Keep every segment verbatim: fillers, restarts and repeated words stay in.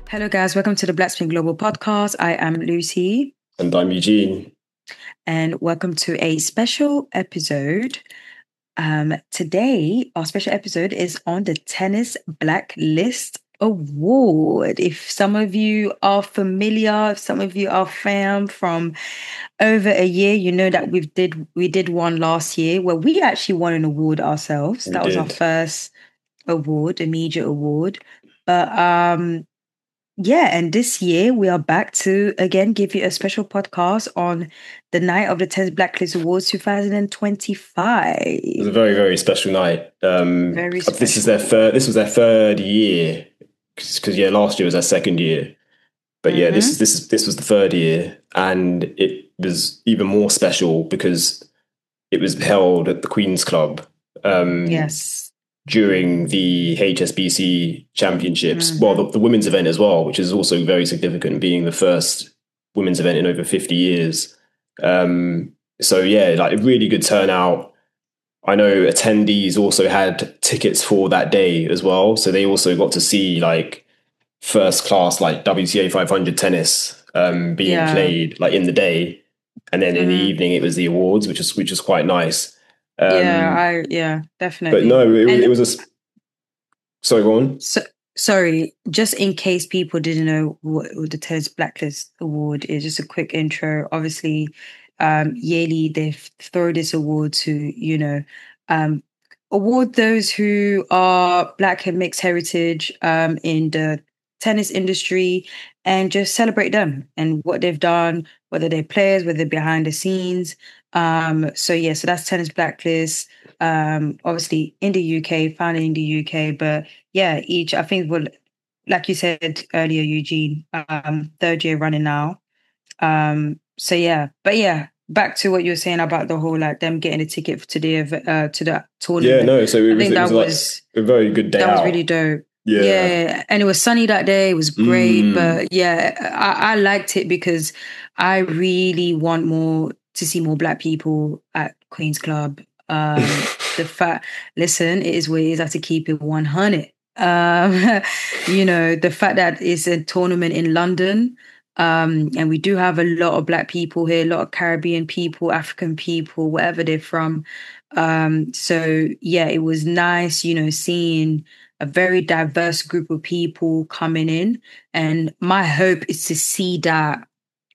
Hello, guys. Welcome to the Black Spin Global Podcast. I am Lucy. And I'm Eugene. And welcome to a special episode. Um, today, our special episode is on the Tennis Blacklist Award. If some of you are familiar, if some of you are fam from over a year, you know that we did we did one last year where we actually won an award ourselves. We that was did. our first award, a major award. But um yeah, and this year we are back to again give you a special podcast on the night of the Tennis Blacklist Awards twenty twenty-five. It was a very, very special night. Um, Very This is their third. This was their third year because yeah, last year was their second year. But yeah, this Mhm. is this is this was the third year, and it was even more special because it was held at the Queen's Club. Um, Yes. During the H S B C Championships, Mhm. well, the, the women's event as well, which is also very significant, being the first women's event in over fifty years. Um, so yeah, like a really good turnout. I know attendees also had tickets for that day as well, so they also got to see like first class like W T A five hundred tennis um, being Yeah. played like in the day, and then in the Mhm. evening it was the awards, which was which was quite nice. Um, yeah, I yeah, definitely. but no, it, And- it was a. s- Sorry, go on. So, sorry, just in case people didn't know what, what the Tennis Blacklist Award is, just a quick intro. Obviously, um, yearly they f- throw this award to, you know, um, award those who are Black and mixed heritage um, in the tennis industry and just celebrate them and what they've done, whether they're players, whether they're behind the scenes. Um, so, yeah, so that's Tennis Blacklist. Um, obviously in the U K, founded in the U K, but yeah, each I think well, like you said earlier, Eugene, um, third year running now. Um, so yeah, but yeah, back to what you were saying about the whole like them getting a ticket to the ev- uh, to the tournament. Yeah, no. So it I was, think it that was, like was a very good day that was out. really dope. Yeah. Yeah, and it was sunny that day. It was great, Mm. but yeah, I, I liked it because I really want more to see more Black people at Queen's Club. Um, the fact, listen, it is what it is. I have to keep it one hundred. Um, you know, the fact that it's a tournament in London, um, and we do have a lot of Black people here, a lot of Caribbean people, African people, wherever they're from. Um, so yeah, it was nice, you know, seeing a very diverse group of people coming in. And my hope is to see that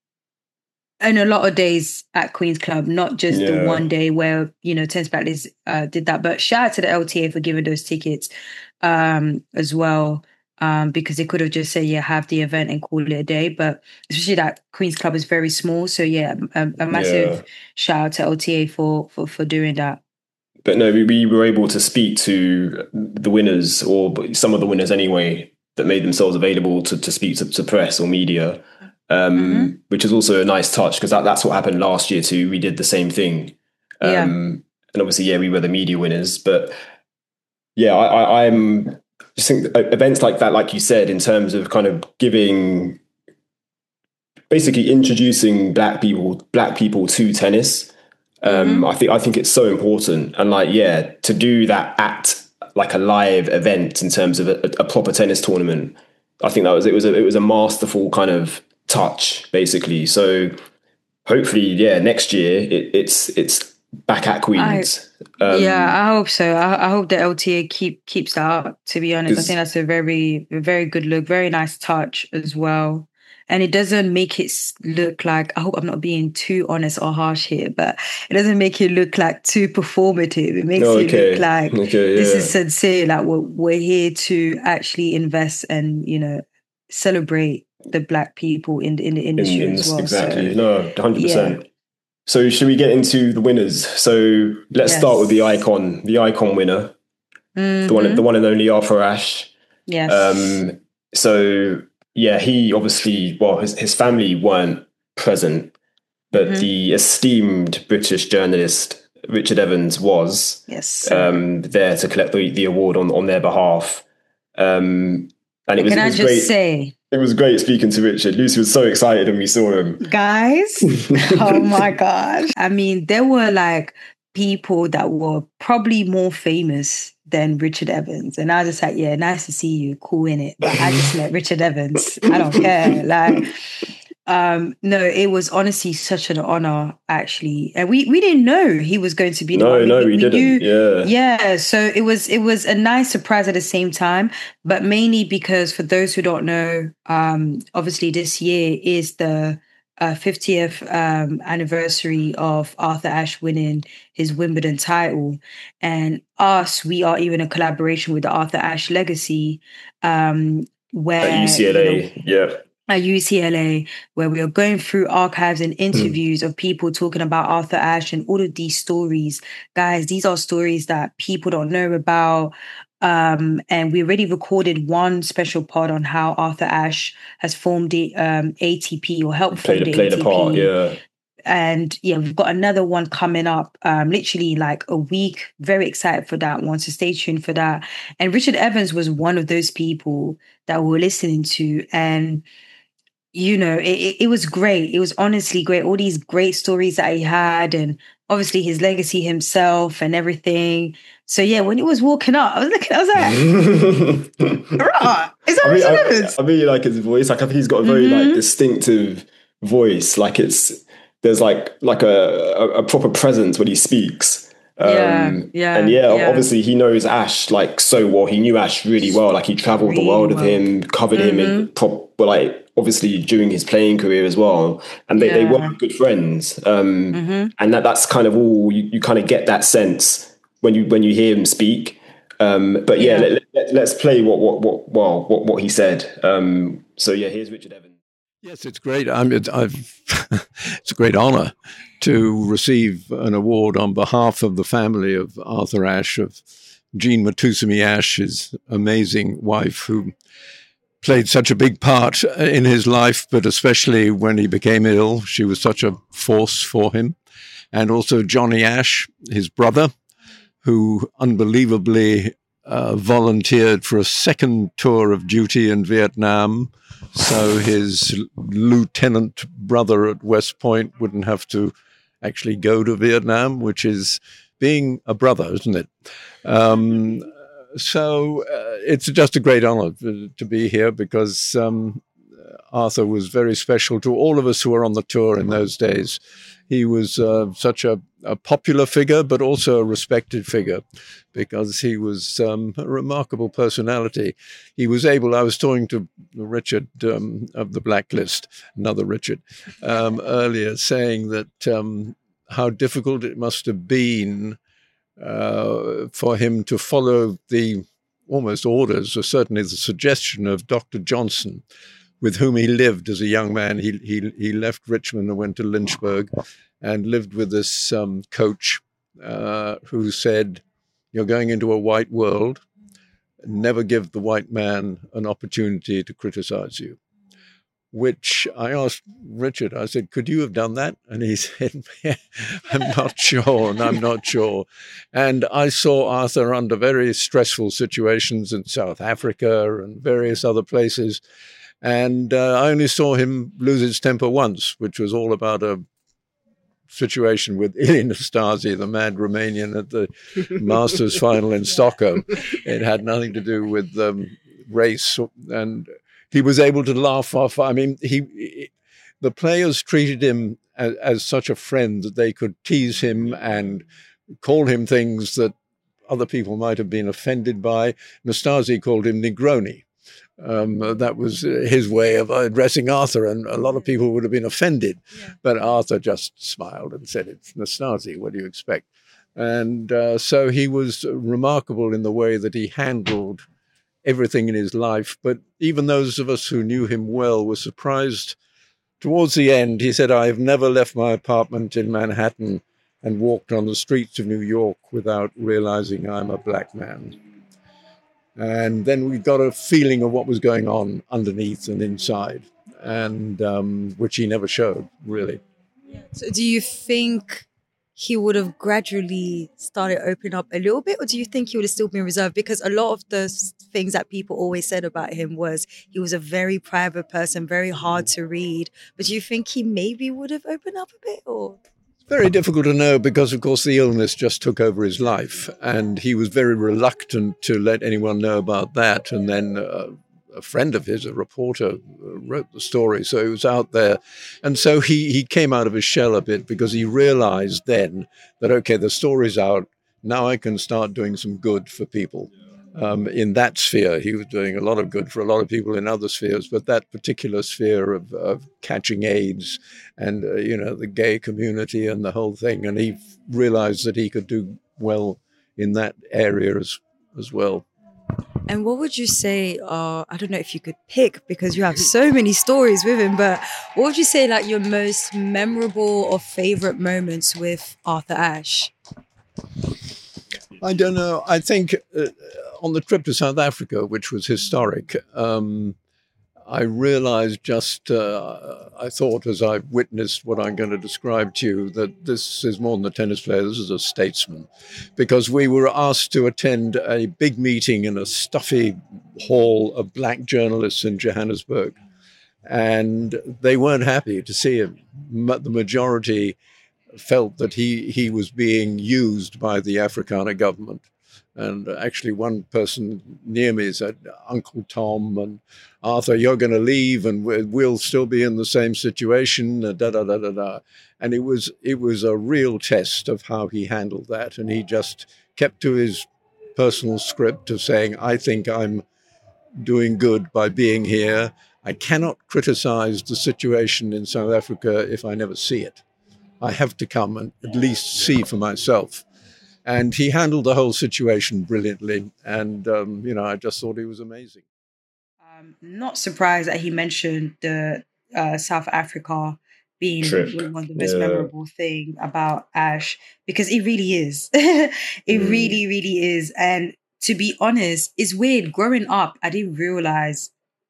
in a lot of days at Queen's Club, not just Yeah. the one day where, you know, Tennis Blacklist uh, did that. But shout out to the L T A for giving those tickets um, as well. Um, because they could have just said, yeah, have the event and call it a day. But especially that Queen's Club is very small. So yeah, a, a massive Yeah. shout out to L T A for, for, for doing that. But no, we, we were able to speak to the winners, or some of the winners anyway, that made themselves available to, to speak to, to press or media, um, Mhm. which is also a nice touch because that, that's what happened last year too. We did the same thing. Um, Yeah. And obviously, yeah, we were the media winners. But yeah, I, I, I'm just think that events like that, like you said, in terms of kind of giving, basically introducing black people, black people to tennis. Um, Mhm. I think I think it's so important, and like yeah, to do that at like a live event in terms of a, a proper tennis tournament. I think that was it was a it was a masterful kind of touch, basically. So hopefully, yeah, next year it, it's it's back at Queens. Um, yeah, I hope so. I, I hope the L T A keep keeps that up. To be honest, I 'Cause- think that's a very a very good look, very nice touch as well. And it doesn't make it s- look like, I hope I'm not being too honest or harsh here, but it doesn't make it look like too performative. It makes Oh, it okay. look like Okay, this yeah. is sincere. Like we're we're here to actually invest and you know celebrate the Black people in the in the in, industry in as this, well. exactly. So, No, one hundred yeah. percent. So should we get into the winners? So let's Yes. start with the icon, the icon winner, the one, Mhm. the one and only Arthur Ashe. Yes. Um, so yeah, he obviously, well, his, his family weren't present, but Mhm. the esteemed British journalist Richard Evans was Yes. sir. um, there to collect the, the award on, on their behalf. Um, and it was, Can it I was just great. say, It was great speaking to Richard. Lucy was so excited when we saw him. guys, oh my gosh. I mean, there were like people that were probably more famous than Richard Evans. And I was just like, yeah, nice to see you, cool in it. But I just met Richard Evans. I don't care. Like, um, no, it was honestly such an honor, actually. And we we didn't know he was going to be the No, one. no, we, we we didn't. knew, Yeah. yeah. So it was it was a nice surprise at the same time, but mainly because for those who don't know, um, obviously this year is the uh, fiftieth um, anniversary of Arthur Ashe winning his Wimbledon title, and us, we are even a collaboration with the Arthur Ashe Legacy, um, where At U C L A, you know, yeah. at U C L A, where we are going through archives and interviews Mm. of people talking about Arthur Ashe and all of these stories. Guys, these are stories that people don't know about. Um, and we already recorded one special pod on how Arthur Ashe has formed the um, A T P or helped form Played, the played a part, A T P. yeah. And yeah, we've got another one coming up, um, literally like a week. Very excited for that one. So stay tuned for that. And Richard Evans was one of those people that we were listening to. And you know, it, it, it was great. It was honestly great. All these great stories that he had, and obviously his legacy himself and everything. So yeah, when he was walking up, I was looking, I was like, "Rah, is that I mean, Richard I, Evans?" I really like his voice. Like, I think he's got a very Mm-hmm. like distinctive voice. Like, it's there's like like a a, a proper presence when he speaks. Um, Yeah, yeah, and yeah, yeah. obviously he knows Ashe like so well. He knew Ashe really well. Like, he traveled the Really world with well. him, covered him in Mm-hmm. prop, but like obviously during his playing career as well. And they, they were Yeah. good friends. Um, Mm-hmm. and that that's kind of all you, you kind of get that sense when you when you hear him speak. Um, but yeah, Yeah. let, let, let's play what what what well, what what he said. Um, so yeah, here's Richard Evans. Yes, it's great. I mean, I've, it's a great honor to receive an award on behalf of the family of Arthur Ashe, of Jean Matusimi Ashe, his amazing wife, who played such a big part in his life, but especially when he became ill. She was such a force for him. And also Johnny Ashe, his brother, who unbelievably uh, volunteered for a second tour of duty in Vietnam, so his lieutenant brother at West Point wouldn't have to actually go to Vietnam, which is being a brother, isn't it? Um, so uh, it's just a great honor to be here, because um, Arthur was very special to all of us who were on the tour in those days. He was uh, such a, a popular figure, but also a respected figure, because he was um, a remarkable personality. He was able, I was talking to Richard um, of the Blacklist, another Richard, um, earlier, saying that um, how difficult it must have been uh, for him to follow the almost orders, or certainly the suggestion of Doctor Johnson, with whom he lived as a young man. He he he left Richmond and went to Lynchburg, and lived with this um, coach uh, who said, "You're going into a white world. Never give the white man an opportunity to criticize you." Which I asked Richard, I said, "Could you have done that?" And he said, yeah, "I'm not sure, and I'm not sure." And I saw Arthur under very stressful situations in South Africa and various other places. And uh, I only saw him lose his temper once, which was all about a situation with Ilie Nastase, the mad Romanian, at the Masters final in Stockholm. It had nothing to do with um, race, and he was able to laugh off. I mean, he, he the players treated him as, as such a friend that they could tease him and call him things that other people might have been offended by. Nastase called him Negroni. Um, that was his way of addressing Arthur, and a lot of people would have been offended. Yeah. But Arthur just smiled and said, "It's Nastase, what do you expect?" And uh, so he was remarkable in the way that he handled everything in his life. But even those of us who knew him well were surprised. Towards the end, he said, "I've never left my apartment in Manhattan and walked on the streets of New York without realizing I'm a black man." And then we got a feeling of what was going on underneath and inside, and um, which he never showed, really. So do you think he would have gradually started opening up a little bit, or do you think he would have still been reserved? Because a lot of the things that people always said about him was he was a very private person, very hard to read. But do you think he maybe would have opened up a bit, or? Very difficult to know because, of course, the illness just took over his life, and he was very reluctant to let anyone know about that. And then uh, a friend of his, a reporter, wrote the story, so it was out there. And so he, he came out of his shell a bit because he realized then that, okay, the story's out, now I can start doing some good for people. Um, in that sphere, he was doing a lot of good for a lot of people in other spheres, but that particular sphere of, of catching AIDS and, uh, you know, the gay community and the whole thing. And he realized that he could do well in that area as, as well. And what would you say, uh, I don't know if you could pick because you have so many stories with him, but what would you say like your most memorable or favorite moments with Arthur Ashe? I don't know. I think uh, on the trip to South Africa, which was historic, um, I realized just, uh, I thought as I witnessed what I'm going to describe to you, that this is more than a tennis player, this is a statesman. Because we were asked to attend a big meeting in a stuffy hall of black journalists in Johannesburg. And they weren't happy to see him. The majority felt that he, he was being used by the Afrikaner government. And actually one person near me said, Uncle Tom and Arthur, you're going to leave and we'll still be in the same situation, da, da, da, da, da. And it was, it was a real test of how he handled that. And he just kept to his personal script of saying, I think I'm doing good by being here. I cannot criticize the situation in South Africa if I never see it. I have to come and at least see for myself. And he handled the whole situation brilliantly. And, um, you know, I just thought he was amazing. Um, not surprised that he mentioned the uh, South Africa being Trip. one of the most Yeah. memorable thing about Ashe, because it really is. it Mm. really, really is. And to be honest, it's weird. Growing up, I didn't realize.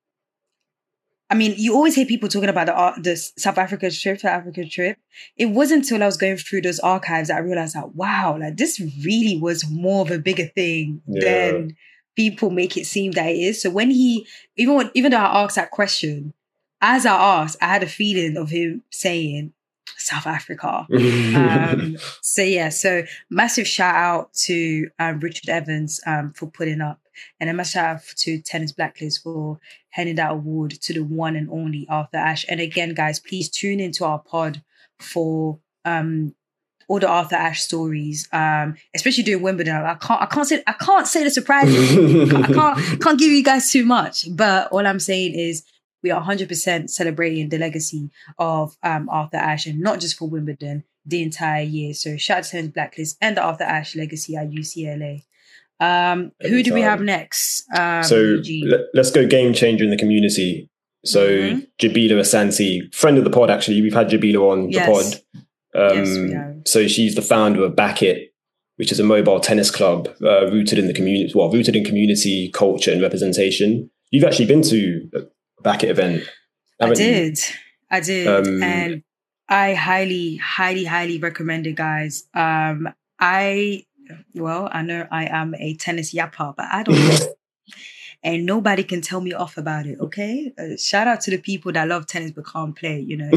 I mean, you always hear people talking about the, ar- the South Africa trip, South Africa trip. It wasn't until I was going through those archives that I realized that, wow, like this really was more of a bigger thing Yeah. than people make it seem that it is. So when he, even when, even though I asked that question, as I asked, I had a feeling of him saying South Africa. um, so yeah, so massive shout out to um, Richard Evans um, for putting up, and a massive shout out to Tennis Blacklist for handing that award to the one and only Arthur Ashe. And again, guys, please tune into our pod for um, all the Arthur Ashe stories, um, especially during Wimbledon. I can't, I can't say, I can't say the surprises. I can't, can't give you guys too much. But all I'm saying is, we are one hundred percent celebrating the legacy of um, Arthur Ashe, and not just for Wimbledon, the entire year. So shout out to Tennis Blacklist and the Arthur Ashe legacy at U C L A. Um, who do we have next? Um, so Eugene? let, let's go game changer in the community. So Mhm. Jabila Asante, friend of the pod, actually. We've had Jabila on Yes. the pod. Um, Yes, we have. So she's the founder of Back It, which is a mobile tennis club uh, rooted in the community, well, rooted in community, culture and representation. You've actually been to a Back It event, I haven't you? did. I did. Um, and I highly, highly, highly recommend it, guys. Um, I, well, I know I am a tennis yapper, but I don't know. And nobody can tell me off about it, okay? Uh, shout out to the people that love tennis but can't play, you know.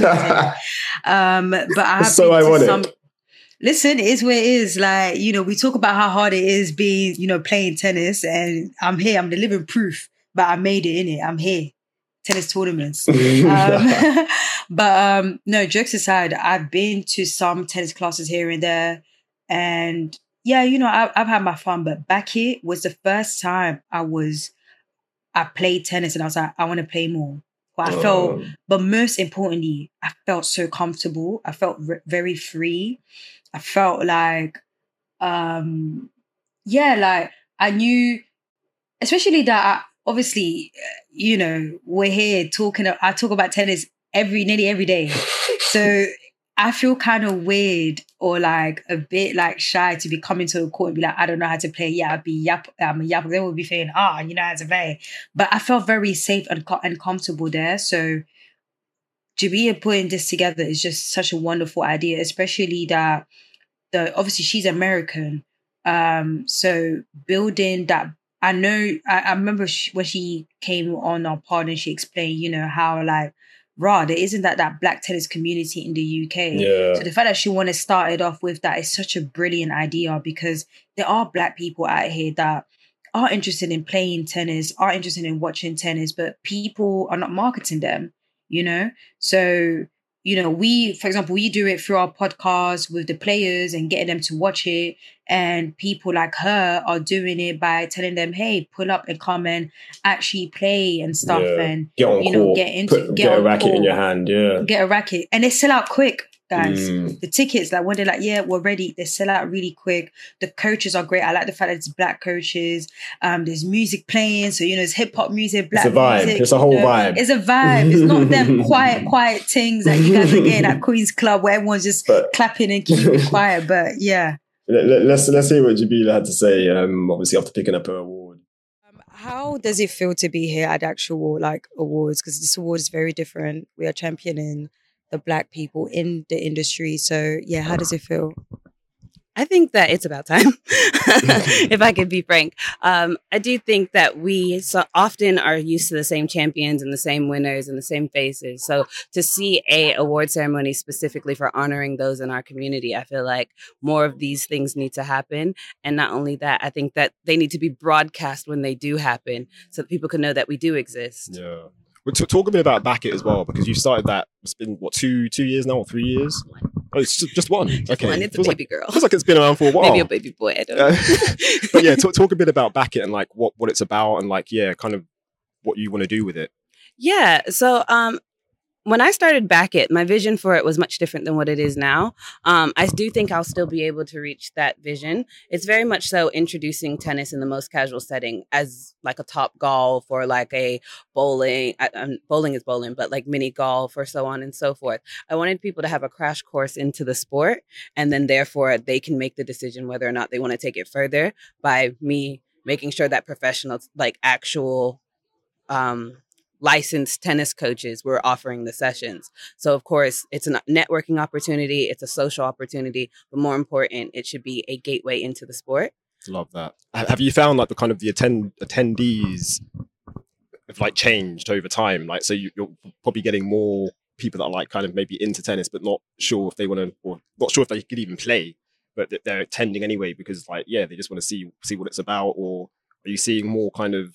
um, but I have So been to ironic. some... Listen, it is where it is. Like, you know, we talk about how hard it is being, you know, playing tennis, and I'm here. I'm the living proof, but I made it in it. I'm here. Tennis tournaments. um, but um, no, jokes aside, I've been to some tennis classes here and there, and yeah, you know, I, I've had my fun. But Back Here was the first time I was, I played tennis, and I was like, I want to play more. But I felt, Um, but most importantly, I felt so comfortable. I felt re- very free. I felt like, um, yeah, like I knew, especially that I, obviously, uh, you know, we're here talking, I talk about tennis every, nearly every day. So I feel kind of weird or like a bit like shy to be coming to the court and be like, I don't know how to play. Yeah, I'd be yap, I'm a yap. They would be saying, ah, you know how to play. But I felt very safe and, co- and comfortable there. So Jabia putting this together is just such a wonderful idea, especially that the obviously she's American. Um, so building that, I know, I, I remember she, when she came on our pod and she explained, you know, how like rah, there isn't that that black tennis community in the U K. Yeah. So the fact that she wanted to start it off with that is such a brilliant idea, because there are black people out here that are interested in playing tennis, are interested in watching tennis, but people are not marketing them, you know? So, you know, we, for example, we do it through our podcast with the players and getting them to watch it. And people like her are doing it by telling them, hey, pull up and come and actually play and stuff. Yeah. And, Get on you know, court. get into, Put, get, get a on racket court, in your hand, yeah. Get a racket. And they sell out quick, guys. Mm. The tickets, like when they're like, yeah, we're ready, they sell out really quick. The coaches are great. I like the fact that it's black coaches. Um, there's music playing. So, you know, it's hip hop music, black It's a vibe. music. It's a whole you know. vibe. It's a vibe. It's not them quiet, quiet things that you guys are getting at Queen's Club where everyone's just But- clapping and keeping quiet. But yeah. Let, let, let's let's hear what Jabila had to say. Um, obviously after picking up her award. Um, how does it feel to be here at actual like awards? Because this award is very different. We are championing the black people in the industry. So yeah, how does it feel? I think that it's about time, if I could be frank. Um, I do think that we so often are used to the same champions and the same winners and the same faces. So to see a award ceremony specifically for honoring those in our community, I feel like more of these things need to happen. And not only that, I think that they need to be broadcast when they do happen so that people can know that we do exist. Yeah. Well, to talk a bit about Back It as well, because you started that, it's been, what, two two years now or three years? Oh, it's just, just one. Okay. One, it's a feels baby like, girl. feels like it's been around for a while. Maybe a baby boy. I don't know. Uh, but yeah, talk, talk a bit about Back It and like what, what it's about and like, yeah, kind of what you want to do with it. Yeah. So um, when I started Back It, my vision for it was much different than what it is now. Um, I do think I'll still be able to reach that vision. It's very much so introducing tennis in the most casual setting as like a top golf or like a bowling. I, um, bowling is bowling, but like mini golf or so on and so forth. I wanted people to have a crash course into the sport, and then therefore they can make the decision whether or not they want to take it further by me making sure that professionals, like actual um, licensed tennis coaches, were offering the sessions. So of course it's a networking opportunity, it's a social opportunity, but more important, it should be a gateway into the sport. Love that. Ha- Have you found like the kind of the attend attendees have like changed over time? Like, so you, you're probably getting more people that are like kind of maybe into tennis, but not sure if they want to, or not sure if they could even play, but that they're attending anyway because like, yeah, they just want to see, see what it's about. Or are you seeing more kind of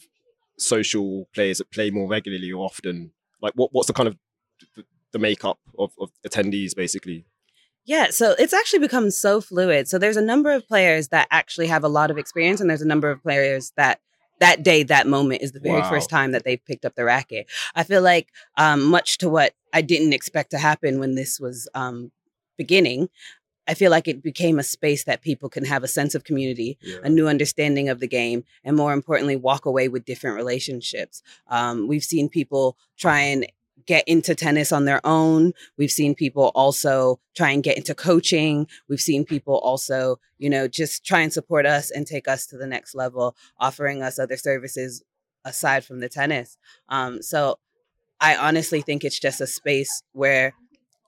social players that play more regularly or often? Like what, what's the kind of the, the makeup of, of attendees basically? Yeah, so it's actually become so fluid. So there's a number of players that actually have a lot of experience, and there's a number of players that that day, that moment is the very Wow. first time that they've picked up the racket. I feel like um, much to what I didn't expect to happen when this was um, beginning, I feel like it became a space that people can have a sense of community, Yeah. a new understanding of the game, and more importantly, walk away with different relationships. Um, we've seen people try and get into tennis on their own. We've seen people also try and get into coaching. We've seen people also, you know, just try and support us and take us to the next level, offering us other services aside from the tennis. Um, so I honestly think it's just a space where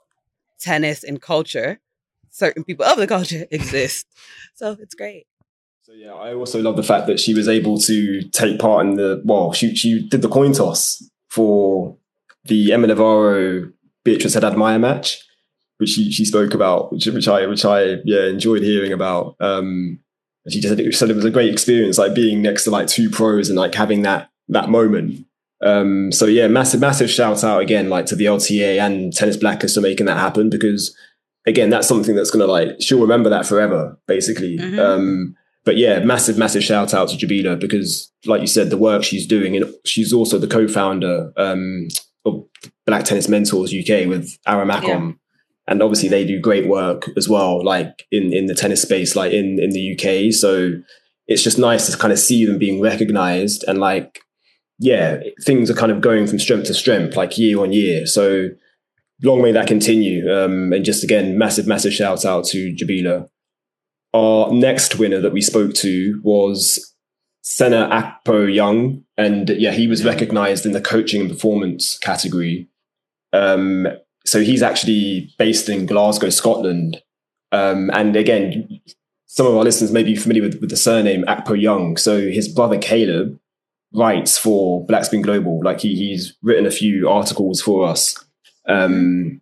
tennis and culture, certain people of the culture exist. So it's great. So yeah, I also love the fact that she was able to take part in the, well, she she did the coin toss for the Emma Navarro Beatrice Haddad-Maia match, which she, she spoke about, which which I which I yeah enjoyed hearing about. Um, and she just said it, said it was a great experience, like being next to like two pros and like having that that moment. Um, so yeah, massive massive shout out again, like to the L T A and Tennis Blacklist for making that happen, because again, that's something that's gonna like she'll remember that forever, basically. Mhm. Um, but yeah, massive massive shout out to Jabila, because like you said, the work she's doing, and she's also the co-founder um, of Black Tennis Mentors U K with Aram Akon. Yeah. And obviously they do great work as well, like in, in the tennis space, like in, in the U K. So it's just nice to kind of see them being recognized, and like, yeah, things are kind of going from strength to strength, like year on year. So long may that continue. Um, and just again, massive, massive shout out to Jabila. Our next winner that we spoke to was Senna Akpo Young. And yeah, he was recognized in the coaching and performance category. Um, so he's actually based in Glasgow, Scotland. Um, and again, some of our listeners may be familiar with, with the surname Akpo Young. So his brother Caleb writes for Blackspin Global. Like he, he's written a few articles for us. Um,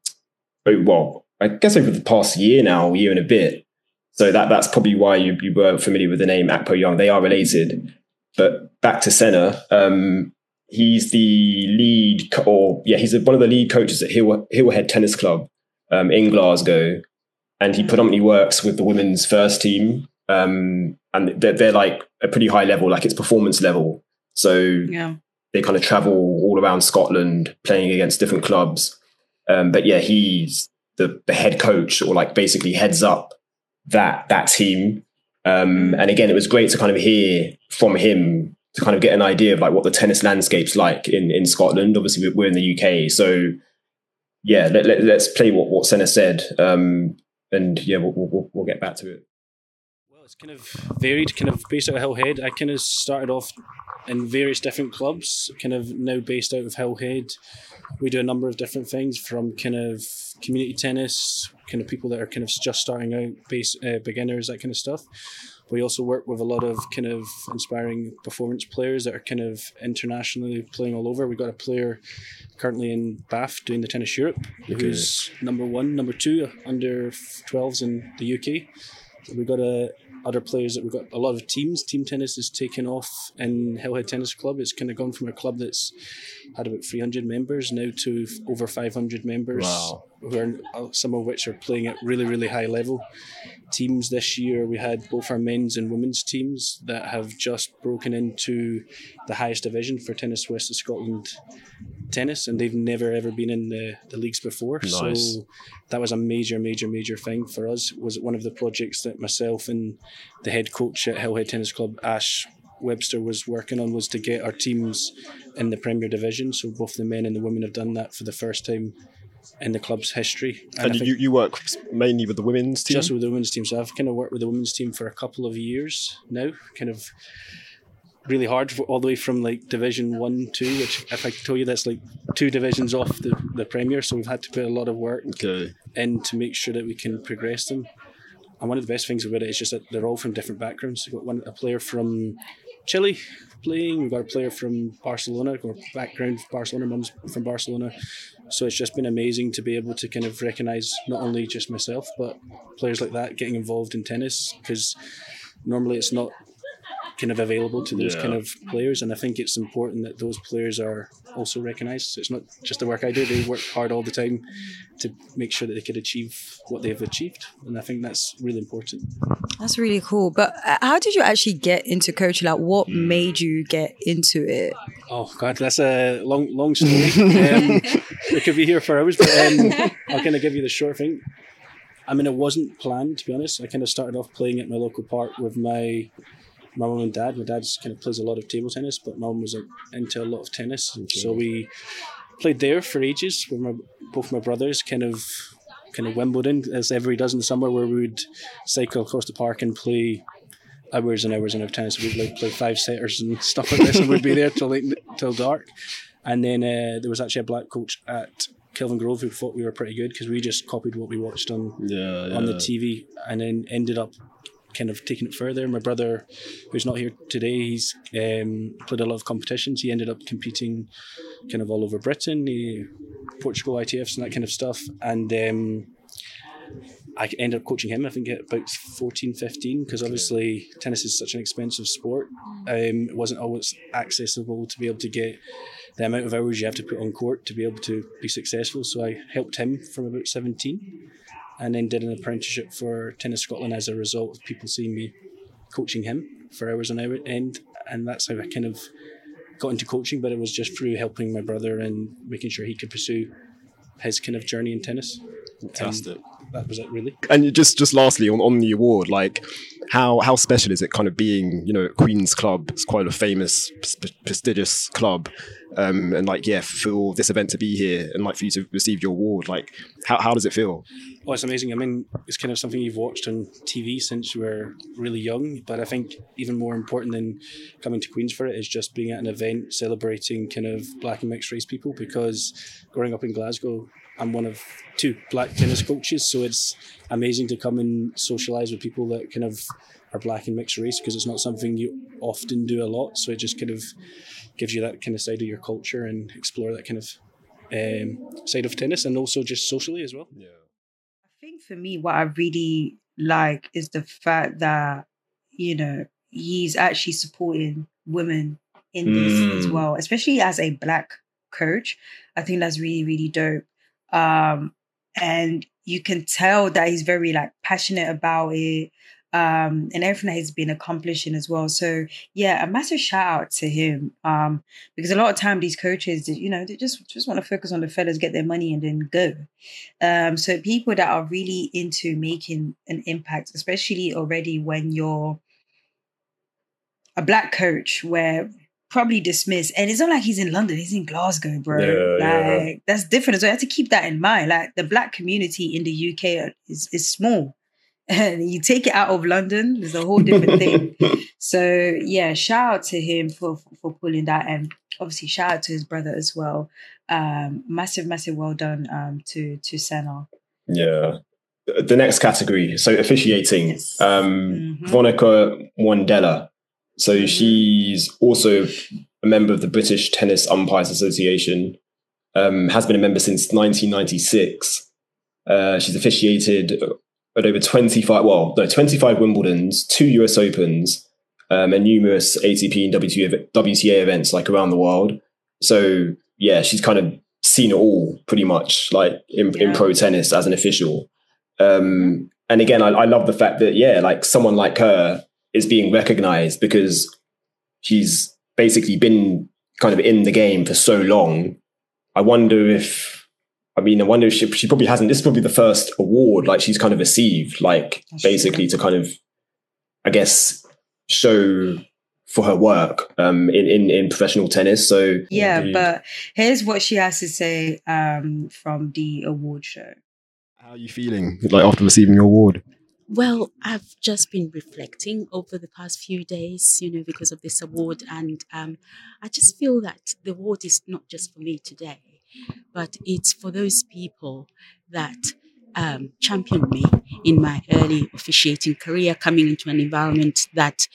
well, I guess over the past year now, year and a bit. So that that's probably why you, you were familiar with the name Akpo Young. They are related. But back to Senna, um, he's the lead, co- or yeah, he's one of the lead coaches at Hill, Hillhead Tennis Club um, in Glasgow. And he predominantly works with the women's first team. Um, and they're, they're like a pretty high level, like it's performance level. So Yeah. they kind of travel all around Scotland playing against different clubs. Um, but yeah, he's the, the head coach, or like basically heads up that that team. Um, and again, it was great to kind of hear from him to kind of get an idea of like what the tennis landscape's like in, in Scotland. Obviously, we're in the U K. So yeah, let, let, let's play what, what Senna said. Um, and yeah, we'll, we'll, we'll get back to it. It's kind of varied, kind of based out of Hillhead. I kind of started off in various different clubs, kind of now based out of Hillhead. We do a number of different things, from kind of community tennis, kind of people that are kind of just starting out, base uh, beginners, that kind of stuff. We also work with a lot of kind of inspiring performance players that are kind of internationally playing all over. We've got a player currently in Bath doing the Tennis Europe, okay, who's number one, number two under twelves in the U K. We've got a other players that we've got a lot of teams. Team tennis is taken off in Hillhead Tennis Club. It's kind of gone from a club that's had about three hundred members now to over five hundred members. Wow. Who are, some of which are playing at really, really high level. Teams this year, we had both our men's and women's teams that have just broken into the highest division for Tennis West of Scotland tennis, and they've never ever been in the, the leagues before. Nice. So that was a major, major, major thing for us. Was one of the projects that myself and the head coach at Hillhead Tennis Club, Ash Webster, was working on, was to get our teams in the Premier Division. So both the men and the women have done that for the first time in the club's history. And, and you, you work mainly with the women's team? Just with the women's team. So I've kind of worked with the women's team for a couple of years now, kind of really hard, for, all the way from like Division one, two, which if I tell you that's like two divisions off the, the Premier, so we've had to put a lot of work okay. in to make sure that we can progress them. And one of the best things about it is just that they're all from different backgrounds. We've got one, a player from Chile playing, we've got a player from Barcelona, or background Barcelona, mum's from Barcelona. So it's just been amazing to be able to kind of recognise not only just myself, but players like that getting involved in tennis, because normally it's not kind of available to those yeah. kind of players, and I think it's important that those players are also recognised. So it's not just the work I do, they work hard all the time to make sure that they could achieve what they've achieved, and I think that's really important. That's really cool. But how did you actually get into coaching? Like, what made you get into it? Oh God, that's a long long story. um, we could be here for hours, but um, I'll kind of give you the short thing. I mean, it wasn't planned, to be honest. I kind of started off playing at my local park with my my mum and dad. My dad kind of plays a lot of table tennis, but mum was into a lot of tennis. Okay. So we played there for ages with my, both my brothers, kind of kind of Wimbledon, as everybody does in the summer, where we would cycle across the park and play hours and hours of tennis. We'd like play five setters and stuff like this, and we'd be there till late, till dark. And then uh, there was actually a black coach at Kelvin Grove who thought we were pretty good, because we just copied what we watched on yeah, yeah. on the T V, and then ended up kind of taking it further. My brother, who's not here today, he's um, played a lot of competitions. He ended up competing kind of all over Britain, he, Portugal, I T Fs and that kind of stuff. And um, I ended up coaching him, I think, at about fourteen, fifteen, because obviously tennis is such an expensive sport. Um, it wasn't always accessible to be able to get the amount of hours you have to put on court to be able to be successful. So I helped him from about seventeen, and then did an apprenticeship for Tennis Scotland as a result of people seeing me coaching him for hours on end. And that's how I kind of got into coaching, but it was just through helping my brother and making sure he could pursue his kind of journey in tennis. Fantastic. Um, that was it, really. And just just lastly on, on the award, like how how special is it kind of being, you know, Queen's Club? It's quite a famous, p- prestigious club, um, and like yeah, for this event to be here and like for you to receive your award, like how how does it feel? Oh, it's amazing. I mean, it's kind of something you've watched on T V since you were really young, but I think even more important than coming to Queen's for it is just being at an event celebrating kind of black and mixed race people, because growing up in Glasgow, I'm one of two black tennis coaches, so it's amazing to come and socialise with people that kind of are black and mixed race, because it's not something you often do a lot, so it just kind of gives you that kind of side of your culture and explore that kind of um, side of tennis and also just socially as well. Yeah. I think for me, what I really like is the fact that, you know, he's actually supporting women in this as Mm. well, especially as a black coach. I think that's really, really dope. Um, and you can tell that he's very like passionate about it. Um, and everything that he's been accomplishing as well. So yeah, a massive shout out to him. Um, because a lot of time these coaches, you know, they just just want to focus on the fellas, get their money, and then go. Um, so people that are really into making an impact, especially already when you're a black coach, where probably dismissed, and it's not like he's in London, he's in Glasgow, bro. Yeah, like yeah. that's different. So I have to keep that in mind. Like the black community in the U K is is small. And you take it out of London, there's a whole different thing. So yeah, shout out to him for for pulling that, and obviously shout out to his brother as well. Um, massive, massive well done um, to to Senna. Yeah. The next category, so officiating, Yes. um, Mhm. Veronica Wandela. So Mhm. she's also a member of the British Tennis Umpires Association, um, has been a member since nineteen ninety-six. Uh, she's officiated at over twenty-five, well, no, twenty-five Wimbledons, two U S Opens, um, and numerous A T P and W T A events like around the world. So yeah, she's kind of seen it all pretty much, like in, in Yeah. pro tennis as an official. Um, and again, I, I love the fact that, yeah, like someone like her is being recognized because she's basically been kind of in the game for so long. I wonder if, I mean, I wonder if she, she probably hasn't, this is probably the first award like she's kind of received, like That's basically to kind of, I guess, show for her work um, in, in, in professional tennis. So Yeah, indeed. but here's what she has to say um, from the award show. How are you feeling like after receiving your award? Well, I've just been reflecting over the past few days, you know, because of this award. And um, I just feel that the award is not just for me today, but it's for those people that um, championed me in my early officiating career, coming into an environment that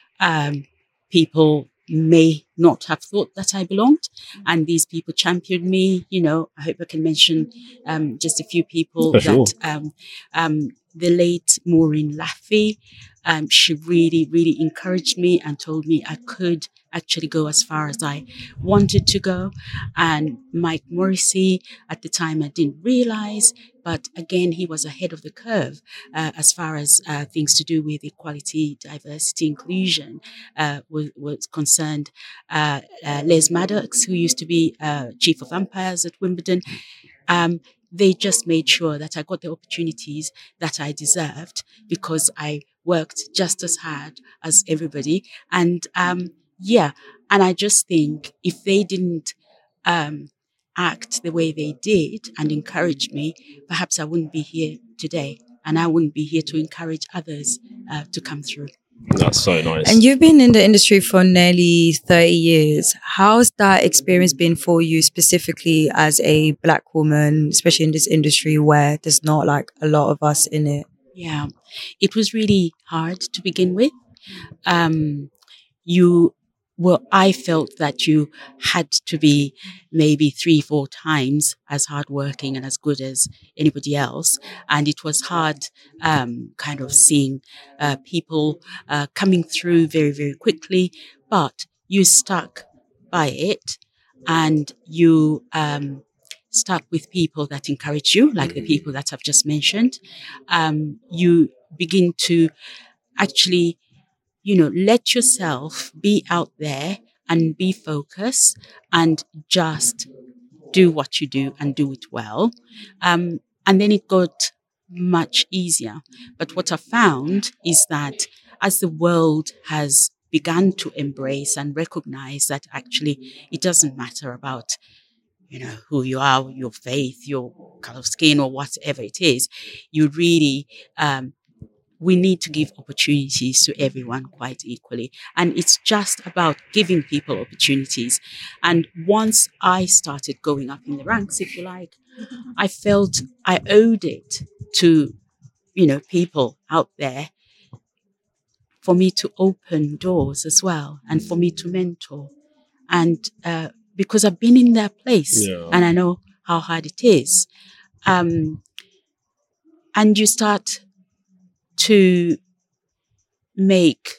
um, people may not have thought that I belonged. And these people championed me. You know, I hope I can mention um, just a few people For sure. that um, um, the late Maureen Laffey, um, she really, really encouraged me and told me I could actually go as far as I wanted to go. And Mike Morrissey, at the time I didn't realize, but again, he was ahead of the curve uh, as far as uh, things to do with equality, diversity, inclusion uh, was, was concerned. Uh, uh, Les Maddox, who used to be uh, chief of umpires at Wimbledon, um, they just made sure that I got the opportunities that I deserved because I worked just as hard as everybody. And um, yeah, and I just think if they didn't um, act the way they did and encourage me, perhaps I wouldn't be here today. And I wouldn't be here to encourage others uh, to come through. That's so nice. And you've been in the industry for nearly thirty years. How's that experience been for you specifically as a black woman, especially in this industry where there's not like a lot of us in it? Yeah, it was really hard to begin with. Um, you well, I felt that you had to be maybe three, four times as hardworking and as good as anybody else. And it was hard um, kind of seeing uh, people uh, coming through very, very quickly. But you stuck by it and you um, stuck with people that encourage you, like the people that I've just mentioned. Um, you begin to actually you know, let yourself be out there and be focused and just do what you do and do it well. Um, and then it got much easier. But what I found is that as the world has begun to embrace and recognize that actually it doesn't matter about, you know, who you are, your faith, your color of skin or whatever it is, you really, um, we need to give opportunities to everyone quite equally. And it's just about giving people opportunities. And once I started going up in the ranks, if you like, I felt I owed it to, you know, people out there for me to open doors as well and for me to mentor. And uh, because I've been in their place Yeah. and I know how hard it is. Um, and you start to make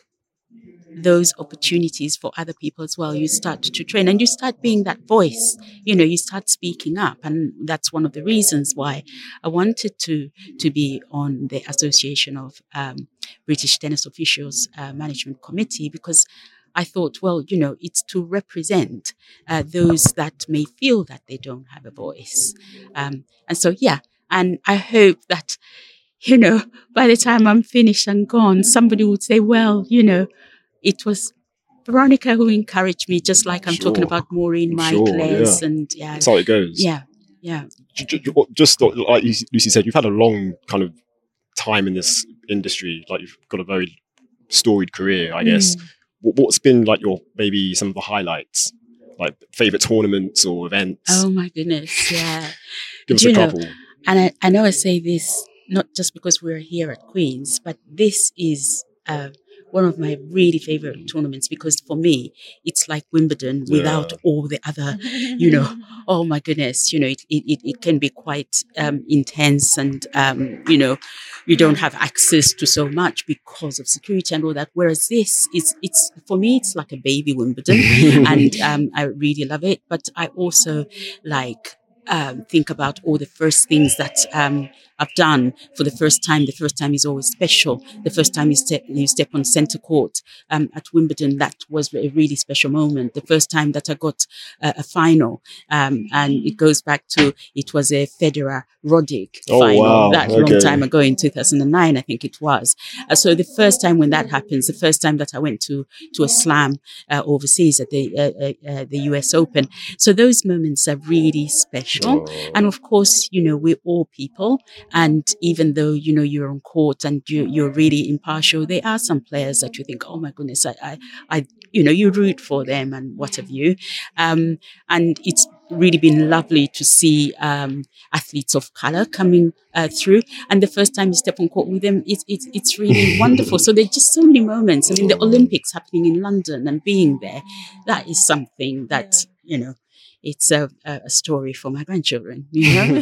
those opportunities for other people as well. You start to train and you start being that voice, you know, you start speaking up. And that's one of the reasons why I wanted to, to be on the Association of um, British Tennis Officials uh, Management Committee, because I thought, well, you know, it's to represent uh, those that may feel that they don't have a voice. Um, and so, yeah, and I hope that, you know, by the time I'm finished and gone, somebody would say, well, you know, it was Veronica who encouraged me, just like I'm Sure. talking about Maureen, Mike, Sure, Les, yeah. and yeah. That's how it goes. Yeah, yeah. Ju- ju- Just like Lucy said, you've had a long kind of time in this industry. Like you've got a very storied career, I guess. Mm. What- What's been like your maybe some of the highlights, like favorite tournaments or events? Oh my goodness, yeah. Give us Do a you know, couple. And I, I know I say this not just because we're here at Queen's, but this is uh, one of my really favorite tournaments, because for me, it's like Wimbledon without Yeah. all the other, you know, oh my goodness, you know, it, it, it can be quite um, intense, and, um, you know, you don't have access to so much because of security and all that. Whereas this is, it's, for me, it's like a baby Wimbledon and um, I really love it. But I also like, Um, think about all the first things that um, I've done for the first time. The first time is always special. The first time you step, you step on centre court um, at Wimbledon, that was a really special moment. The first time that I got uh, a final, um, and it goes back to, it was a Federer Roddick Oh, final wow. that long Okay. time ago in two thousand nine, I think it was. Uh, so the first time when that happens, the first time that I went to to a slam uh, overseas at the uh, uh, uh, the U S Open. So those moments are really special. Oh. And of course, you know, we're all people. And even though, you know, you're on court and you, you're really impartial, there are some players that you think, oh my goodness, I, I, I you know, you root for them and what have you. Um, and it's really been lovely to see um, athletes of color coming uh, through. And the first time you step on court with them, it's, it's, it's really wonderful. So there's just so many moments. I mean, the Olympics happening in London and being there, that is something that, you know, it's a, a story for my grandchildren, you know?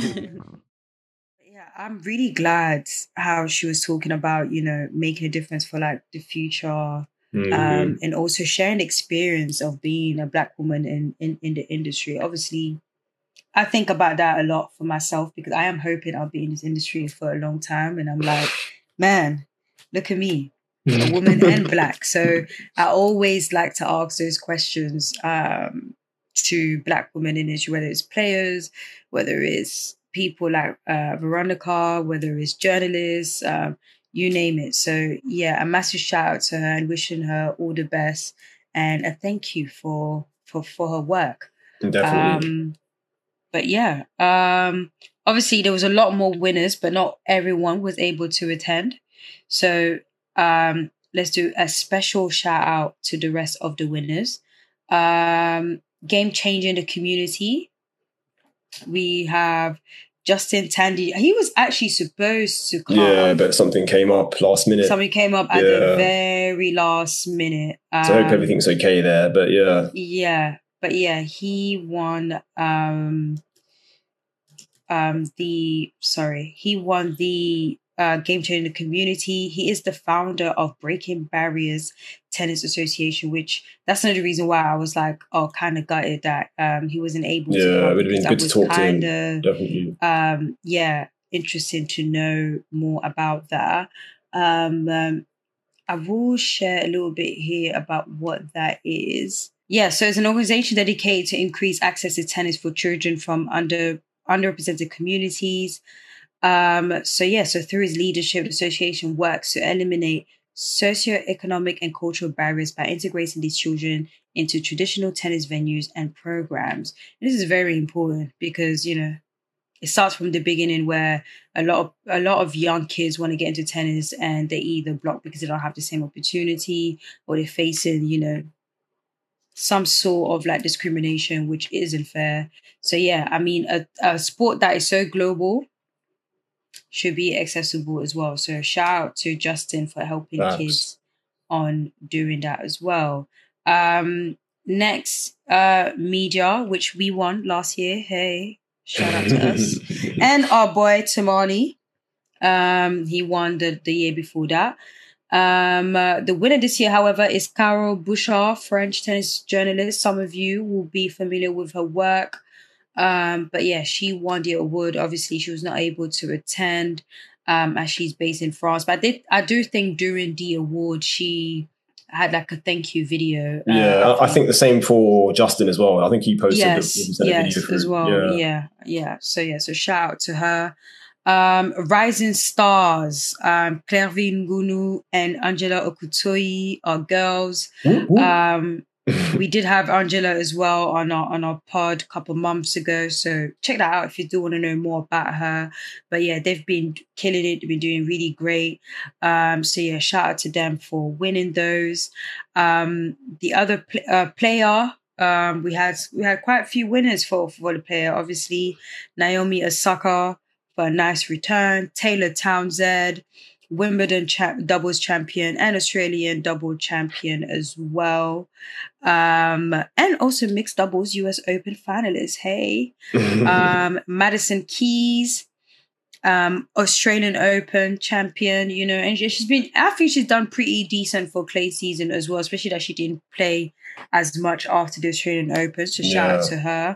Yeah, I'm really glad how she was talking about, you know, making a difference for like the future, Mhm. um, and also sharing the experience of being a Black woman in, in, in the industry. Obviously, I think about that a lot for myself because I am hoping I'll be in this industry for a long time. And I'm like, man, look at me, a woman and Black. So I always like to ask those questions um, to Black women in industry, whether it's players, whether it's people like uh, Veronica, whether it's journalists, um, you name it. So yeah, a massive shout out to her and wishing her all the best. And a thank you for, for, for her work. Definitely. Um, but yeah, um, obviously there was a lot more winners, but not everyone was able to attend. So um, let's do a special shout out to the rest of the winners. Um, game changer in the community. We have Justin Tandy. He was actually supposed to come. Yeah, but something came up last minute. Something came up at Yeah. the very last minute. Um, So I hope everything's okay there. But yeah, Yeah, but yeah, he won um um the sorry, he won the uh, Game Changer in the Community. He is the founder of Breaking Barriers Tennis Association, which that's another reason why I was like, oh, kind of gutted that um he wasn't able to yeah, come it would have because been that good to was talk to him. kinda Definitely. um yeah, interesting to know more about that. Um, um I will share a little bit here about what that is. Yeah, so it's an organization dedicated to increase access to tennis for children from under underrepresented communities. Um, so yeah, so through its leadership, the association works to eliminate socioeconomic and cultural barriers by integrating these children into traditional tennis venues and programs. And this is very important because, you know, it starts from the beginning where a lot of a lot of young kids want to get into tennis and they either block because they don't have the same opportunity or they're facing, you know, some sort of like discrimination, which isn't fair. So yeah, I mean, a, a sport that is so global should be accessible as well. So shout out to Justin for helping Thanks. kids on doing that as well. Um, next, uh, media, which we won last year. Hey, Shout out to us. And our boy Tamani. Um, he won the, the year before that. Um, uh, the winner this year, however, is Carole Bouchard, French tennis journalist. Some of you will be familiar with her work. Um, but yeah, she won the award. Obviously, she was not able to attend um, as she's based in France. But I, did, I do think during the award, she had like a thank you video. Uh, Yeah, I, I think the same for Justin as well. I think he posted yes, the, he sent a yes, video through. as well. Yeah. yeah, yeah. So yeah, so shout out to her. Um, Rising Stars, um, Clairvy Ngunu and Angela Okutoyi are girls. Ooh, ooh. Um, we did have Angela as well on our on our pod a couple months ago. So check that out if you do want to know more about her. But yeah, they've been killing it. They've been doing really great. Um, so yeah, shout out to them for winning those. Um, the other pl- uh, player. Um, we had we had quite a few winners for for the player. Obviously, Naomi Osaka for a nice return. Taylor Townsend, Wimbledon cha- doubles champion and Australian double champion as well. Um, and also mixed doubles U S Open finalist. Hey, um, Madison Keys, um, Australian Open champion, you know, and she- she's been, I think she's done pretty decent for clay season as well, especially that she didn't play as much after the Australian Open. So shout out Yeah. to her.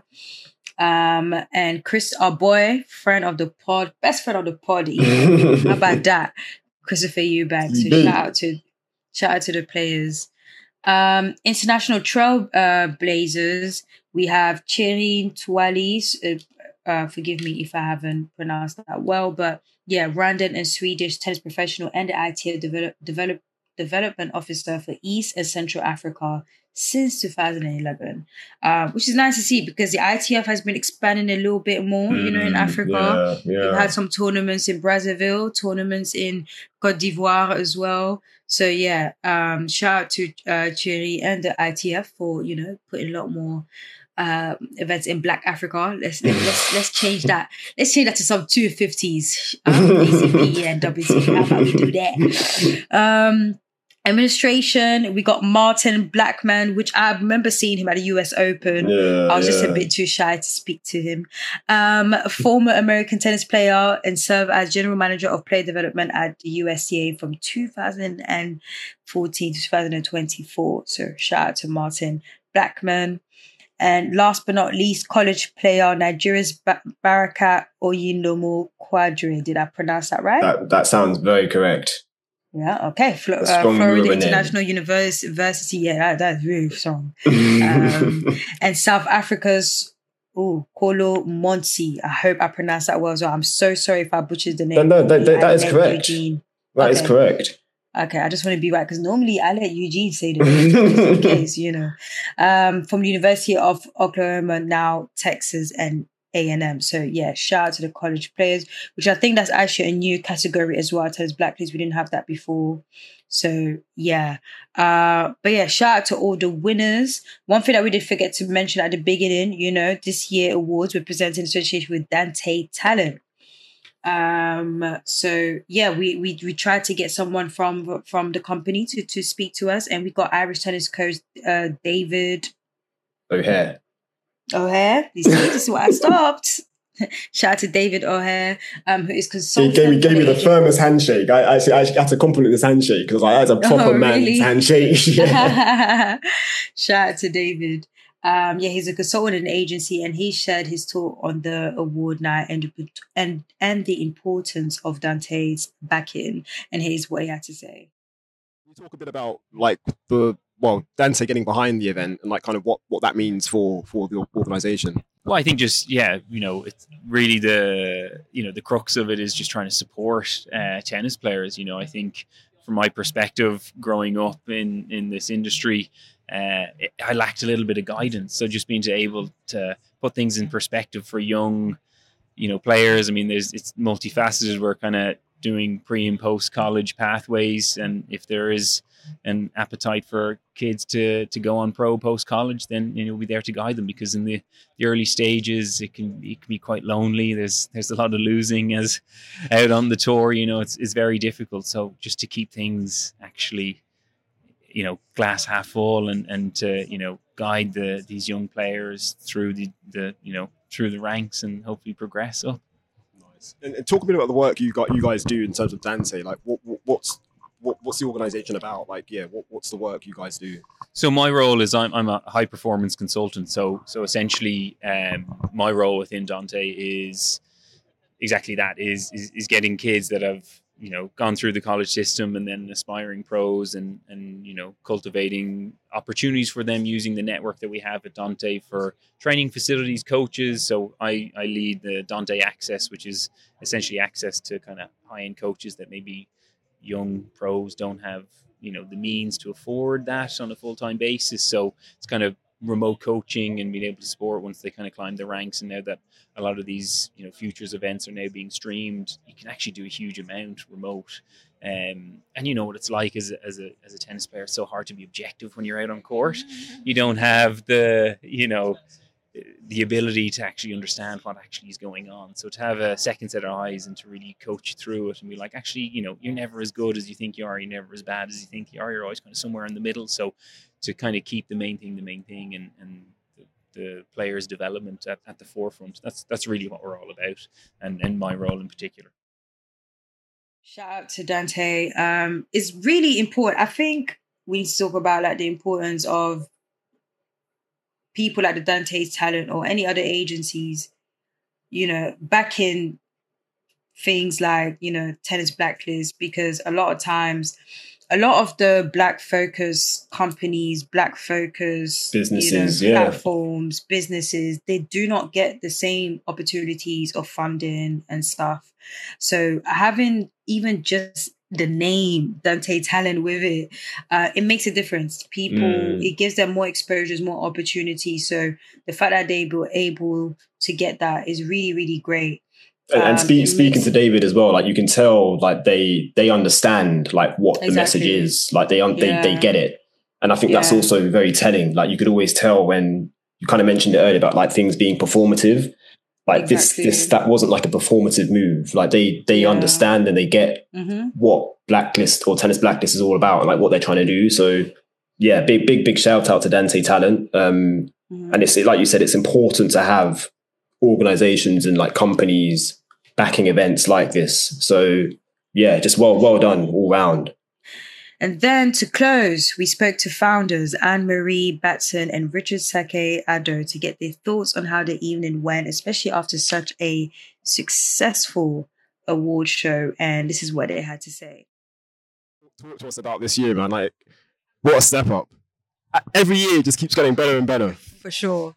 Um, and Chris, our boy, friend of the pod, best friend of the pod. How about that? Christopher Eubanks. So Indeed. shout out to shout out to the players. Um, international trail uh, blazers. We have Cherin Tualis. Uh, uh, forgive me if I haven't pronounced that well, but yeah, Rwandan and Swedish tennis professional and the I T F develop, develop, development officer for East and Central Africa since two thousand eleven, uh, which is nice to see because the I T F has been expanding a little bit more, you know, in Mm, Africa. Yeah, We've yeah. had some tournaments in Brazzaville, tournaments in Cote d'Ivoire as well. So yeah, um, shout out to uh, Thierry and the I T F for, you know, putting a lot more uh, events in Black Africa. Let's let's let's, let's change that. Let's change that to some two fifties. Um, A C P and W T. How about we do that? Um, administration. We got Martin Blackman, which I remember seeing him at the U S Open. Yeah, I was just a yeah. bit too shy to speak to him. Um, a former American tennis player and served as general manager of player development at the U S C A from two thousand fourteen to two thousand twenty-four. So shout out to Martin Blackman. And last but not least, college player Nigeria's ba- Baraka Oyinlomo Quadri. Did I pronounce that right? That that sounds very correct. Yeah, okay. Flo- A uh, strong Florida Yoruba name. International Univers- University. Yeah, that, that's really strong. Um, and South Africa's oh, Kolo Monsi. I hope I pronounced that well as well. I'm so sorry if I butchered the name. No, no, that- that- that I is let correct. Eugene. That is Okay. correct. Okay, I just want to be right because normally I let Eugene say the name just in case, you know. Um, from the University of Oklahoma, now Texas and A and M. So yeah, shout out to the college players, which I think that's actually a new category as well. As Black players, we didn't have that before. So yeah, uh, but yeah, shout out to all the winners. One thing that we did forget to mention at the beginning, you know, this year awards were presented in association with Dante Talent. Um, so yeah, we, we, we tried to get someone from, from the company to, to speak to us, and we got Irish tennis coach, uh, David O'Hare. O'Hare. You see, this is what I stopped. Shout out to David O'Hare, um, who is He consultant. gave me, gave me the agent- firmest handshake. I actually, I actually had to compliment this handshake because I was like, that's a proper Oh, man's really? handshake. Yeah. Shout out to David. Um, yeah, he's a consultant in an agency, and he shared his talk on the award night and and and the importance of Dante's backing. And here's what he had to say. Can you talk a bit about like the well Dante getting behind the event and like kind of what what that means for for the organization? Well, I think just yeah, you know, it's really the you know the crux of it is just trying to support uh, tennis players. You know, I think from my perspective, growing up in in this industry, uh, it, I lacked a little bit of guidance. So just being to able to put things in perspective for young, you know, players. I mean, there's it's multifaceted. We're kind of doing pre and post college pathways, and if there is an appetite for kids to to go on pro post college, then you know we'll be there to guide them, because in the, the early stages it can it can be quite lonely. There's there's a lot of losing as out on the tour. You know, it's it's very difficult. So just to keep things actually, you know, glass half full, and and to you know guide the these young players through the the you know through the ranks and hopefully progress up. Nice. And, and talk a bit about the work you got you guys do in terms of Dante. Like, what, what what's what, what's the organisation about? Like, yeah, what, what's the work you guys do? So my role is I'm, I'm a high performance consultant. So so essentially, um, my role within Dante is exactly that: is, is is getting kids that have, you know, gone through the college system and then aspiring pros, and and you know, cultivating opportunities for them using the network that we have at Dante for training facilities, coaches. So I I lead the Dante Access, which is essentially access to kind of high end coaches that maybe young pros don't have, you know, the means to afford that on a full-time basis. So it's kind of remote coaching and being able to support once they kind of climb the ranks. And now that a lot of these, you know, futures events are now being streamed, you can actually do a huge amount remote. Um, and you know what it's like as a, as a as a tennis player. It's so hard to be objective when you're out on court. You don't have the, you know, the ability to actually understand what actually is going on. So to have a second set of eyes and to really coach you through it and be like, actually, you know, you're never as good as you think you are. You're never as bad as you think you are. You're always kind of somewhere in the middle. So to kind of keep the main thing, the main thing, and, and the, the player's development at, at the forefront, that's that's really what we're all about, and, and my role in particular. Shout out to Dante. Um, it's really important. I think we need to talk about like the importance of people like the Dante's Talent or any other agencies, you know, backing things like, you know, Tennis Blacklist, because a lot of times, a lot of the Black focus companies, Black focus businesses, you know, yeah. platforms, businesses, they do not get the same opportunities of funding and stuff. So having even just the name Dante Talent with it, uh, it makes a difference. People, mm. it gives them more exposures, more opportunities. So the fact that they were able to get that is really, really great. And, and um, speak, speaking makes, to David as well, like you can tell, like they they understand like what exactly. the message is. Like they un- yeah. they they get it, and I think yeah. that's also very telling. Like you could always tell when you kind of mentioned it earlier about like things being performative. Like exactly. this, this, that wasn't like a performative move. Like they, they yeah. understand and they get mm-hmm. what Blacklist or Tennis Blacklist is all about, and like what they're trying to do. So, yeah, big, big, big shout out to Dante Talent. Um, mm-hmm. And it's like you said, it's important to have organizations and like companies backing events like this. So, yeah, just well, well done all round. And then to close, we spoke to founders Anne-Marie Batson and Richard Sake Ado to get their thoughts on how the evening went, especially after such a successful award show. And this is what they had to say. Talk to us about this year, man. Like, what a step up. Every year it just keeps getting better and better. For sure.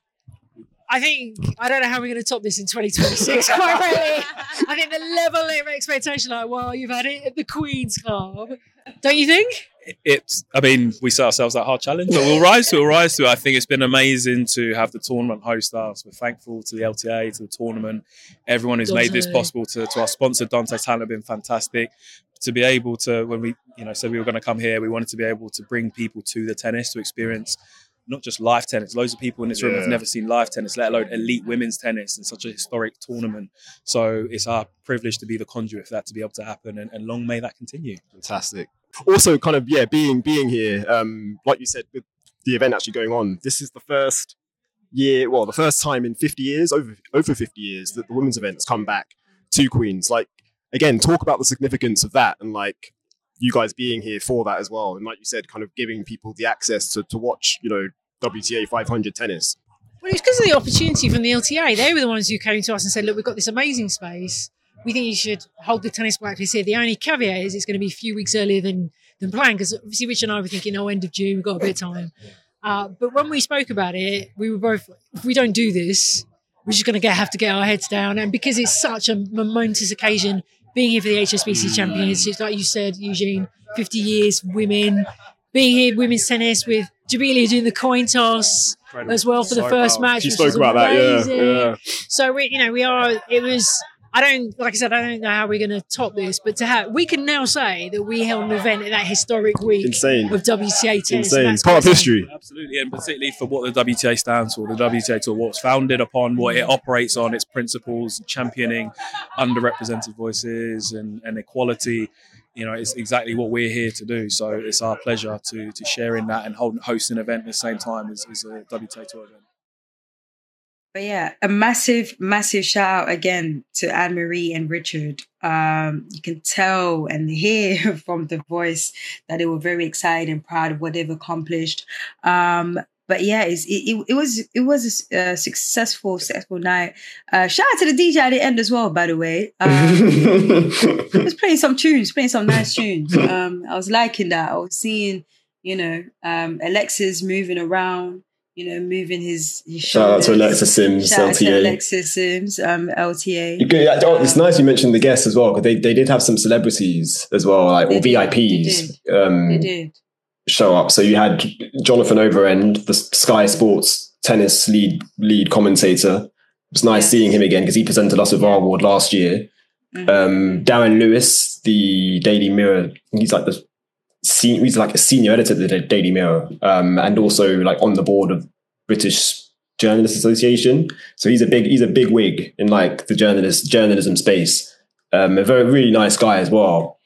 I think, I don't know how we're going to top this in twenty twenty-six, quite frankly. I think the level of expectation, like, well, you've had it at the Queen's Club. Don't you think? It's, I mean, we set ourselves that hard challenge, but we'll rise to it, we'll rise to it. I think it's been amazing to have the tournament host us. We're thankful to the L T A, to the tournament. Everyone who's Dante. made this possible, to, to our sponsor, Dante Talent, have been fantastic. To be able to, when we, you know, said we were going to come here, we wanted to be able to bring people to the tennis to experience not just live tennis. Loads of people in this room yeah. have never seen live tennis, let alone elite women's tennis in such a historic tournament. So it's our privilege to be the conduit for that to be able to happen, and, and long may that continue. Fantastic. Also, kind of, yeah, being being here, um, like you said, with the event actually going on, this is the first year, well, the first time in fifty years, over over fifty years, that the women's event's come back to Queen's. Like, again, talk about the significance of that and like you guys being here for that as well. And like you said, kind of giving people the access to, to watch, you know, W T A five hundred tennis. Well, it's because of the opportunity from the L T A. They were the ones who came to us and said, look, we've got this amazing space. We think you should hold the Tennis Blacklist here. The only caveat is it's going to be a few weeks earlier than, than planned, because obviously Rich and I were thinking, oh, end of June, we've got a bit of time. Uh, but when we spoke about it, we were both, if we don't do this, we're just going to get, have to get our heads down. And because it's such a momentous occasion, being here for the H S B C Championships, like you said, Eugene, fifty years, women, being here, women's tennis with Jabelia doing the coin toss Incredible. as well for so the first proud. match. She spoke about amazing. that, yeah. yeah. So, we, you know, we are, it was, I don't, like I said, I don't know how we're going to top this, but to have, we can now say that we held an event in that historic week Insane. of W T A tennis. Insane. It's part of history. Absolutely, and particularly for what the W T A stands for. The W T A Tour, what's founded upon, what it operates on, its principles, championing underrepresented voices and, and equality. You know, it's exactly what we're here to do. So it's our pleasure to to share in that and hold, host an event at the same time as, as a W T A Tour event. But yeah, a massive, massive shout out again to Anne Marie and Richard. Um, you can tell and hear from the voice that they were very excited and proud of what they've accomplished. Um, but yeah, it's, it, it, it was it was a, a successful, successful night. Uh, shout out to the D J at the end as well, by the way. Um, he was playing some tunes, playing some nice tunes. Um, I was liking that. I was seeing, you know, um, Alexis moving around. You know, moving his, his Shout out to Alexis Sims, Shout L T A. out to Alexis Sims, um, L T A. You could, oh, it's nice you mentioned the guests as well, because they, they did have some celebrities as well, like or They V I Ps. did. They Um, They did. show up. So you had Jonathan Overend, the Sky Sports tennis lead lead commentator. It was nice Yes. seeing him again because he presented us with our award last year. Mhm. Um, Darren Lewis, the Daily Mirror, he's like the se- he's like a senior editor of the Daily Mirror, um, and also like on the board of British Journalists Association. So he's a big he's a big wig in like the journalist journalism space. Um, a very really nice guy as well.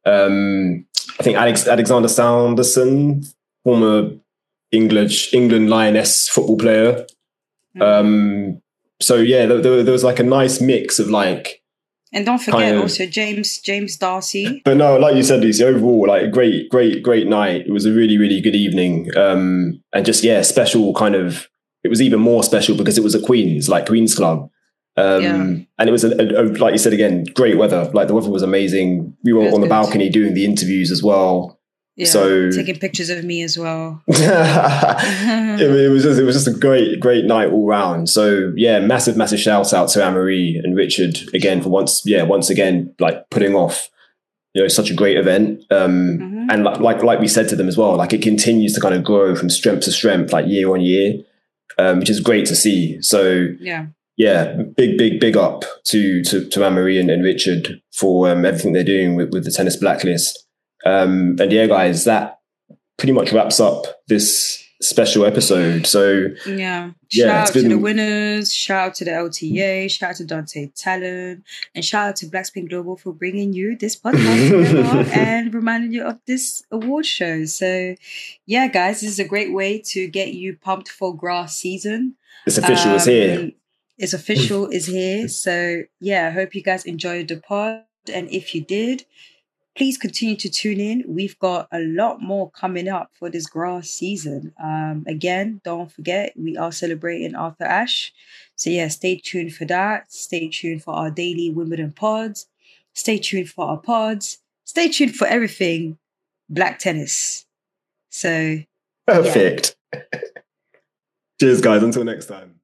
Um, I think Alex, Alexander Sanderson, former English England Lioness football player. Mhm. Um, so yeah, there, there, there was like a nice mix of like. And don't forget kind of- also James James Darcy. But no, like you said, Lucy, overall, like a great, great, great night. It was a really, really good evening. Um, and just, yeah, special kind of, it was even more special because it was a Queen's, like Queen's Club. Um, Yeah. And it was, a, a, a, like you said again, great weather. Like the weather was amazing. We were It was on the good. balcony doing the interviews as well. Yeah, So- taking pictures of me as well. it, it was just, it was just a great, great night all round. So yeah, massive, massive shout out to Anne-Marie and Richard again for once, yeah, once again, like putting off, you know, such a great event. Um, Mhm. and like, like, like we said to them as well, like it continues to kind of grow from strength to strength, like year on year, um, which is great to see. So Yeah. yeah, big, big, big up to, to, to Anne-Marie and, and Richard for um, everything they're doing with, with the Tennis Blacklist. Um, and yeah, guys, that pretty much wraps up this special episode. So Yeah. Yeah, Shout it's out to the been- winners, shout out to the L T A, shout out to Dante Talon, and shout out to Blackspin Global for bringing you this podcast together and reminding you of this award show. So yeah, guys, this is a great way to get you pumped for grass season. it's official, it's here. Um, It's official, is here. So yeah, I hope you guys enjoyed the pod. And if you did, please continue to tune in. We've got a lot more coming up for this grass season. Um, again, don't forget, we are celebrating Arthur Ashe. So yeah, stay tuned for that. Stay tuned for our daily Wimbledon pods. Stay tuned for our pods. Stay tuned for everything black tennis. So Perfect. Cheers, guys. Until next time.